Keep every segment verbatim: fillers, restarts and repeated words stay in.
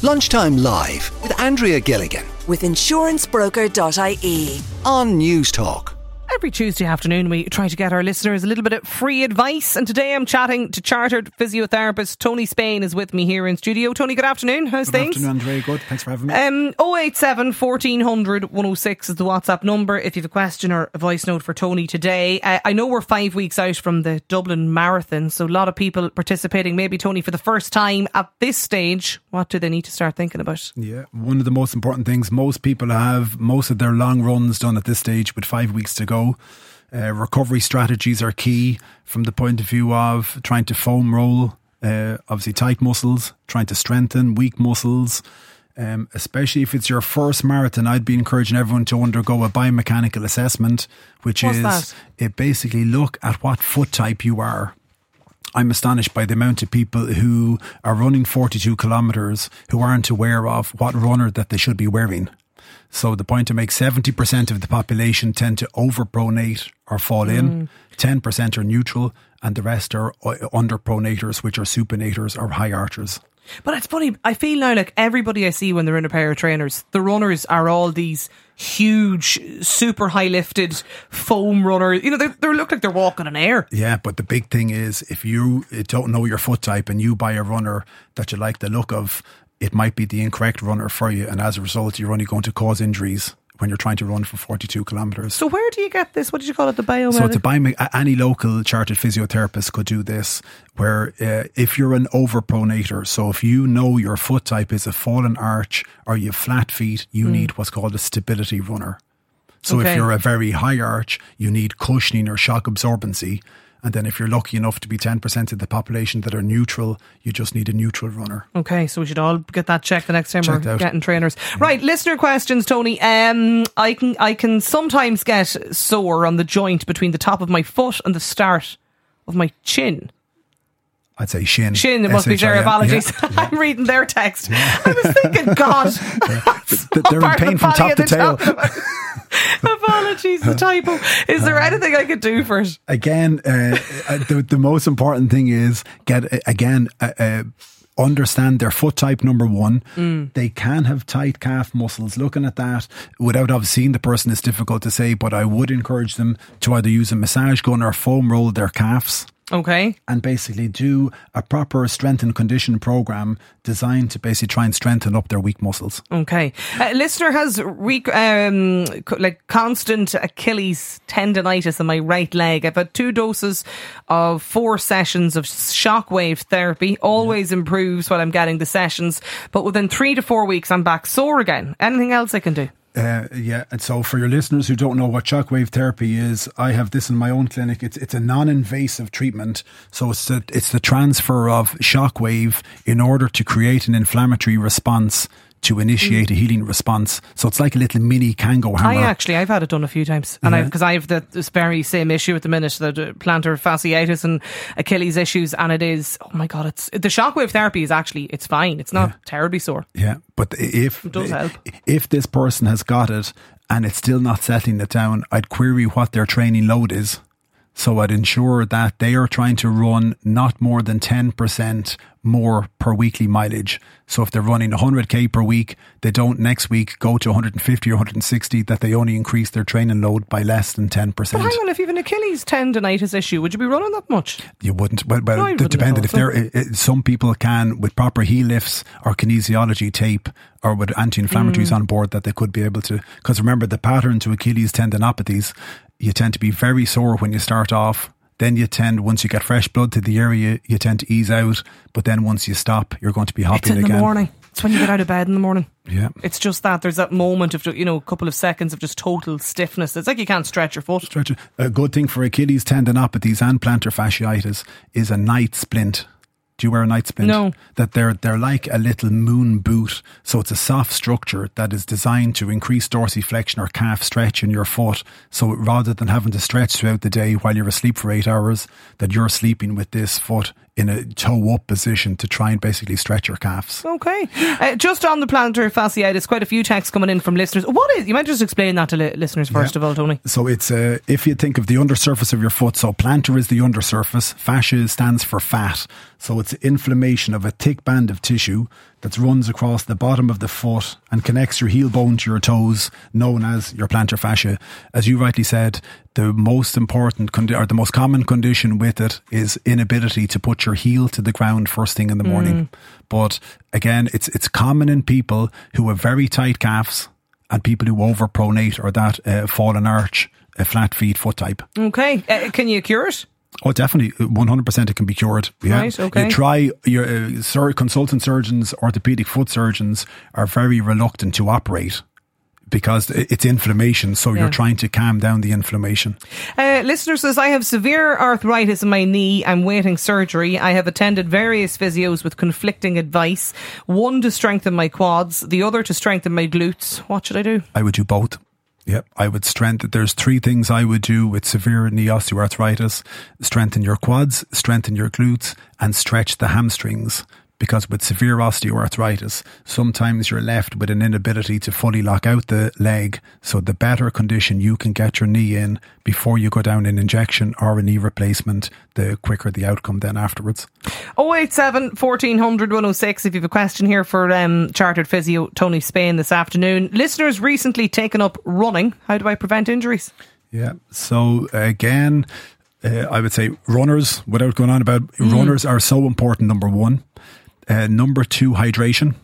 Lunchtime Live with Andrea Gilligan with insurance broker dot I E on News Talk. Every Tuesday afternoon we try to get our listeners a little bit of free advice, and today I'm chatting to chartered physiotherapist Tony Spain is with me here in studio. Tony, good afternoon. How's good things? Good afternoon, Andrea. Good. Thanks for having me. Um, oh eight seven, fourteen hundred, one oh six is the WhatsApp number if you have a question or a voice note for Tony today. Uh, I know we're five weeks out from the Dublin Marathon, so a lot of people participating. Maybe, Tony, for the first time at this stage, what do they need to start thinking about? Yeah, one of the most important things, most people have most of their long runs done at this stage with five weeks to go. Uh, recovery strategies are key from the point of view of trying to foam roll, uh, obviously tight muscles, trying to strengthen weak muscles. Um, especially if it's your first marathon, I'd be encouraging everyone to undergo a biomechanical assessment, which What's is that? It basically look at what foot type you are. I'm astonished by the amount of people who are running forty-two kilometres who aren't aware of what runner that they should be wearing. So the point to make, seventy percent of the population tend to overpronate or fall mm. in, ten percent are neutral, and the rest are underpronators, which are supinators or high archers. But it's funny, I feel now like everybody I see when they're in a pair of trainers, the runners are all these huge, super high lifted foam runners. You know, they they look like they're walking on air. Yeah, but the big thing is, if you don't know your foot type and you buy a runner that you like the look of, it might be the incorrect runner for you, and as a result you're only going to cause injuries when you're trying to run for forty-two kilometres. So where do you get this? What did you call it? The biomedic? So it's a biome- any local chartered physiotherapist could do this, where uh, if you're an overpronator, so if you know your foot type is a fallen arch or you have flat feet, you mm. need what's called a stability runner. So okay. if you're a very high arch, you need cushioning or shock absorbency. And then if you're lucky enough to be ten percent of the population that are neutral, you just need a neutral runner. Okay, so we should all get that checked the next time Checked we're out. getting trainers. Yeah. Right, listener questions, Tony. Um, I can I can sometimes get sore on the joint between the top of my foot and the start of my chin. I'd say shin. Shin, it must be there. Apologies. Yeah, yeah. I'm reading their text. Yeah. I was thinking, God. Yeah. They're in pain from top to tail. Apologies, the typo. Is there anything I could do for it? Again, uh, the, the most important thing is get, uh, again, uh, uh, understand their foot type, number one. Mm. They can have tight calf muscles. Looking at that, without obviously seeing the person, is difficult to say, but I would encourage them to either use a massage gun or foam roll their calves. Okay. And basically do a proper strength and condition program designed to basically try and strengthen up their weak muscles. Okay. Uh, listener has re- um, like constant Achilles tendonitis in my right leg. I've had two doses of four sessions of shockwave therapy. Always yeah. improves while I'm getting the sessions. But within three to four weeks, I'm back sore again. Anything else I can do? Uh, yeah, and so for your listeners who don't know what shockwave therapy is, I have this in my own clinic. It's it's a non-invasive treatment, so it's the, it's the transfer of shockwave in order to create an inflammatory response to initiate a healing response. So it's like a little mini Kango hammer. I actually, I've had it done a few times, and yeah. I because I have the, this very same issue at the minute, the plantar fasciitis and Achilles issues, and it is, oh my God, it's the shockwave therapy is actually, it's fine. It's not yeah. terribly sore. Yeah, but if it does help. If this person has got it and it's still not settling it down, I'd query what their training load is. So I'd ensure that they are trying to run not more than ten percent more per weekly mileage. So if they're running one hundred k per week, they don't next week go to one hundred fifty or one hundred sixty, that they only increase their training load by less than ten percent. But hang on, if you have an Achilles tendonitis issue, would you be running that much? You wouldn't. Well, well no, it depended. If so. there, some people can, with proper heel lifts or kinesiology tape or with anti-inflammatories mm. on board, that they could be able to. Because remember, the pattern to Achilles tendinopathies, you tend to be very sore when you start off. Then you tend, once you get fresh blood to the area, you tend to ease out. But then once you stop, you're going to be hopping again. It's in the morning. It's when you get out of bed in the morning. Yeah. It's just that. There's that moment of, you know, a couple of seconds of just total stiffness. It's like you can't stretch your foot. Stretch it. A good thing for Achilles tendinopathies and plantar fasciitis is a night splint. Do you wear a night splint? No. That they're they're like a little moon boot. So it's a soft structure that is designed to increase dorsiflexion or calf stretch in your foot. So rather than having to stretch throughout the day while you're asleep for eight hours, that you're sleeping with this foot in a toe up position to try and basically stretch your calves. Okay. Uh, just on the plantar fasciitis, quite a few texts coming in from listeners. What is, you might just explain that to li- listeners first yeah. of all, Tony. So it's, uh, if you think of the undersurface of your foot, so plantar is the undersurface, fascia stands for fat. So it's inflammation of a thick band of tissue that runs across the bottom of the foot and connects your heel bone to your toes, known as your plantar fascia. As you rightly said, the most important condi- or the most common condition with it is inability to put your heel to the ground first thing in the morning. Mm. But again, it's it's common in people who have very tight calves and people who overpronate or that uh, fallen arch, a flat feet foot type. Okay, uh, can you cure it? Oh, definitely. one hundred percent it can be cured. Yeah. Right, okay. You try, your uh, sur- consultant surgeons, orthopedic foot surgeons are very reluctant to operate because it's inflammation. So yeah. You're trying to calm down the inflammation. Uh, listener says, I have severe arthritis in my knee. I'm waiting surgery. I have attended various physios with conflicting advice. One to strengthen my quads, the other to strengthen my glutes. What should I do? I would do both. Yep, I would strengthen. There's three things I would do with severe knee osteoarthritis: strengthen your quads, strengthen your glutes, and stretch the hamstrings. Because with severe osteoarthritis, sometimes you're left with an inability to fully lock out the leg. So the better condition you can get your knee in before you go down an injection or a knee replacement, the quicker the outcome then afterwards. oh eight seven, fourteen hundred, one oh six if you have a question here for um, chartered physio Tony Spain this afternoon. Listeners recently taken up running. How do I prevent injuries? Yeah, so again, uh, I would say runners, without going on about mm. runners are so important, number one. Uh, number two, hydration.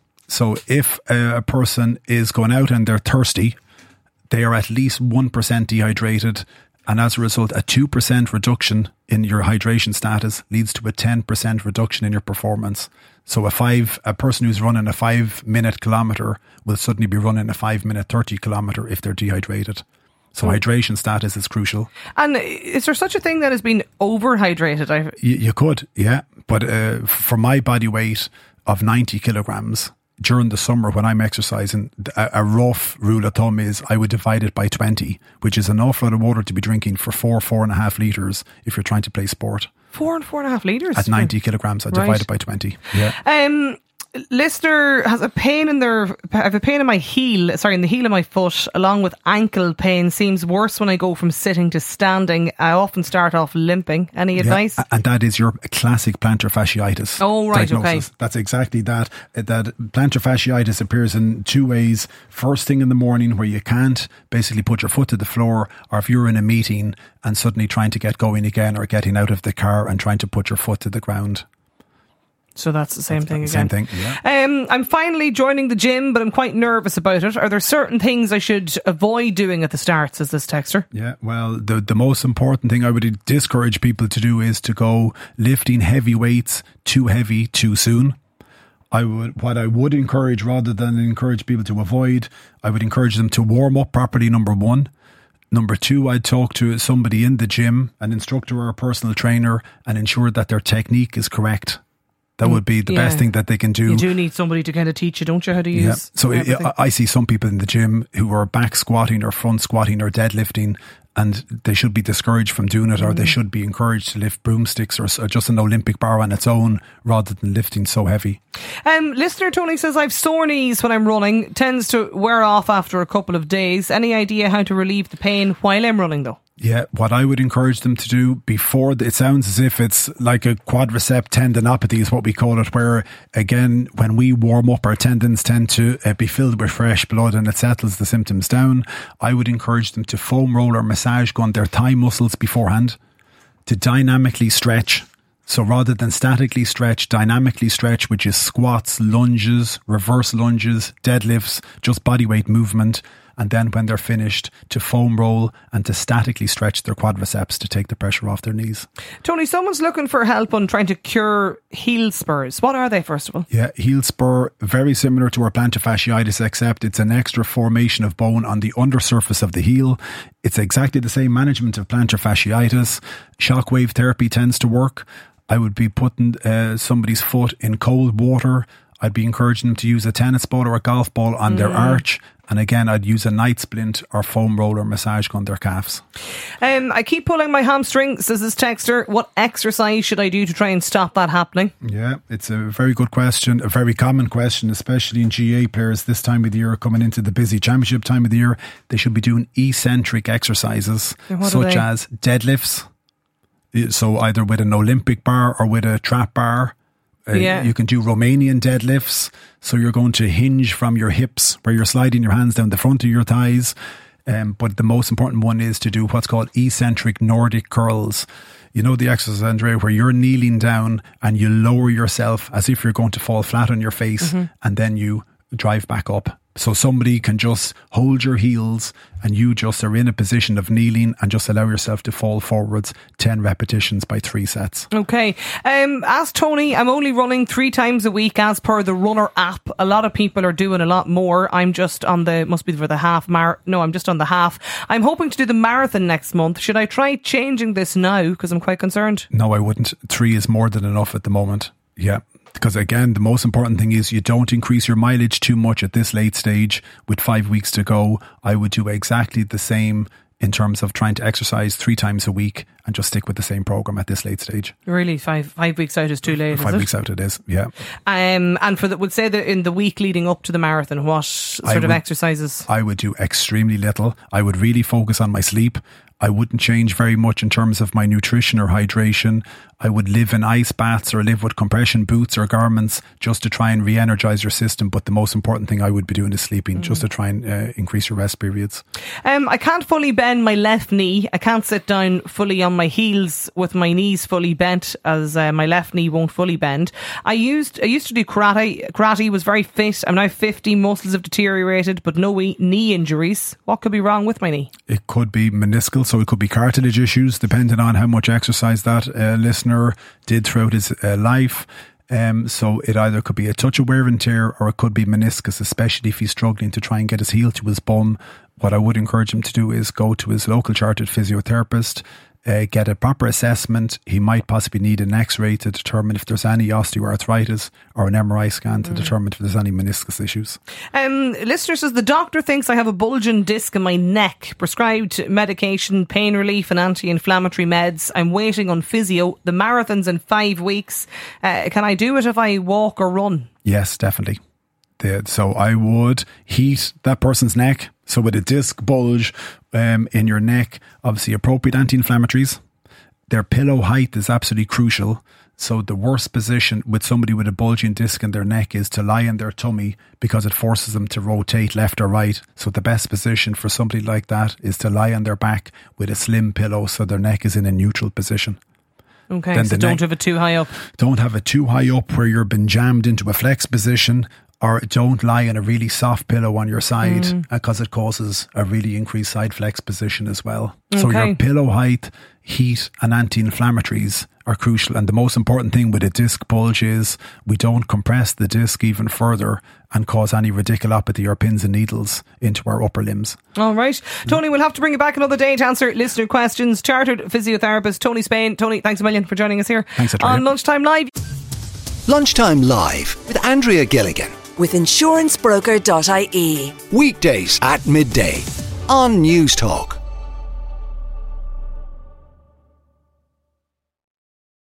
So if uh, a person is going out and they're thirsty, they are at least one percent dehydrated, and as a result a two percent reduction in your hydration status leads to a ten percent reduction in your performance. So a five a person who's running a five minute kilometre will suddenly be running a five minute thirty kilometre if they're dehydrated. So hydration status is crucial. And is there such a thing that has been overhydrated? I you, you could, yeah. But uh, for my body weight of ninety kilograms, during the summer when I'm exercising, a, a rough rule of thumb is I would divide it by twenty, which is an awful lot of water to be drinking for four, four and a half litres if you're trying to play sport. Four and four and a half litres? At ninety kilograms, I divide right. it by twenty. Yeah. Um, listener has a pain in their I have a pain in my heel sorry in the heel of my foot along with ankle pain. Seems worse when I go from sitting to standing. I often start off limping. Any advice? Yeah, and that is your classic plantar fasciitis. Oh right, diagnosis. Okay. That's exactly that. That plantar fasciitis appears in two ways. First thing in the morning where you can't basically put your foot to the floor, or if you're in a meeting and suddenly trying to get going again or getting out of the car and trying to put your foot to the ground. So that's the same that's thing again. Same thing, yeah. Um, I'm finally joining the gym, but I'm quite nervous about it. Are there certain things I should avoid doing at the start, says this texter? Yeah, well, the, the most important thing I would discourage people to do is to go lifting heavy weights too heavy too soon. I would, what I would encourage, rather than encourage people to avoid, I would encourage them to warm up properly, number one. Number two, I'd talk to somebody in the gym, an instructor or a personal trainer, and ensure that their technique is correct. That would be the yeah. best thing that they can do. You do need somebody to kind of teach you, don't you, how to use yeah. So I, I see some people in the gym who are back squatting or front squatting or deadlifting, and they should be discouraged from doing it, or mm. they should be encouraged to lift broomsticks or, or just an Olympic bar on its own rather than lifting so heavy. Um, listener Tony says, I've sore knees when I'm running, tends to wear off after a couple of days. Any idea how to relieve the pain while I'm running though? Yeah, what I would encourage them to do before, it sounds as if it's like a quadricep tendinopathy is what we call it, where again, when we warm up, our tendons tend to uh, be filled with fresh blood and it settles the symptoms down. I would encourage them to foam roll or massage gun their thigh muscles beforehand, to dynamically stretch. So rather than statically stretch, dynamically stretch, which is squats, lunges, reverse lunges, deadlifts, just body weight movement. And then when they're finished, to foam roll and to statically stretch their quadriceps to take the pressure off their knees. Tony, someone's looking for help on trying to cure heel spurs. What are they, first of all? Yeah, heel spur, very similar to our plantar fasciitis, except it's an extra formation of bone on the undersurface of the heel. It's exactly the same management of plantar fasciitis. Shockwave therapy tends to work. I would be putting uh, somebody's foot in cold water. I'd be encouraging them to use a tennis ball or a golf ball on mm. their arch. And again, I'd use a night splint or foam roller massage gun their calves. Um, I keep pulling my hamstring, says this texter. What exercise should I do to try and stop that happening? Yeah, it's a very good question, a very common question, especially in G A A players this time of the year, coming into the busy championship time of the year. They should be doing eccentric exercises such as deadlifts, So either with an Olympic bar or with a trap bar. Uh, Yeah. You can do Romanian deadlifts. So you're going to hinge from your hips where you're sliding your hands down the front of your thighs. Um, but the most important one is to do what's called eccentric Nordic curls. You know the exercise, Andrea, where you're kneeling down and you lower yourself as if you're going to fall flat on your face, Mm-hmm. and then you drive back up. So somebody can just hold your heels and you just are in a position of kneeling and just allow yourself to fall forwards, ten repetitions by three sets. Okay. Um, ask Tony, I'm only running three times a week as per the Runner app. A lot of people are doing a lot more. I'm just on the, must be for the half mar. No, I'm just on the half. I'm hoping to do the marathon next month. Should I try changing this now? Because I'm quite concerned. No, I wouldn't. Three is more than enough at the moment. Yeah. Because again, the most important thing is you don't increase your mileage too much at this late stage with five weeks to go. I would do exactly the same in terms of trying to exercise three times a week and just stick with the same program at this late stage. Really? Five five weeks out is too late, Five is weeks it? out it is, yeah. Um, and for the, we'll say that in the week leading up to the marathon, what sort I of would- exercises? I would do extremely little. I would really focus on my sleep. I wouldn't change very much in terms of my nutrition or hydration. I would live in ice baths or live with compression boots or garments just to try and re-energize your system. But the most important thing I would be doing is sleeping, just to try and uh, increase your rest periods. Um, I can't fully bend my left knee. I can't sit down fully on my heels with my knees fully bent, as uh, my left knee won't fully bend. I used I used to do karate. Karate was very fit. I'm now fifty. Muscles have deteriorated, but no we- knee injuries. What could be wrong with my knee? It could be meniscal, so it could be cartilage issues, depending on how much exercise that uh, listener did throughout his uh, life. Um, so it either could be a touch of wear and tear, or it could be meniscus, especially if he's struggling to try and get his heel to his bum. What I would encourage him to do is go to his local chartered physiotherapist, uh, get a proper assessment. He might possibly need an x-ray to determine if there's any osteoarthritis, or an M R I scan to mm. determine if there's any meniscus issues. Um, listener says, the doctor thinks I have a bulging disc in my neck. Prescribed medication, pain relief and anti-inflammatory meds. I'm waiting on physio. The marathon's in five weeks. Uh, can I do it if I walk or run? Yes, definitely. The, so I would heat that person's neck. So with a disc bulge um, in your neck, obviously appropriate anti-inflammatories. Their pillow height is absolutely crucial. So the worst position with somebody with a bulging disc in their neck is to lie on their tummy, because it forces them to rotate left or right. So the best position for somebody like that is to lie on their back with a slim pillow, so their neck is in a neutral position. Okay, Then so the don't neck- have it too high up. Don't have it too high up where you're been jammed into a flex position, or don't lie in a really soft pillow on your side, because it causes a really increased side flex position as well. So Okay. your pillow height, heat and anti-inflammatories are crucial. And the most important thing with a disc bulge is we don't compress the disc even further and cause any radiculopathy or pins and needles into our upper limbs. All right. Tony, we'll have to bring you back another day to answer listener questions. Chartered physiotherapist Tony Spain. Tony, thanks a million for joining us here Thanks, Andrea. on Lunchtime Live. Lunchtime Live with Andrea Gilligan. With insurancebroker dot I E. Weekdays at midday on News Talk.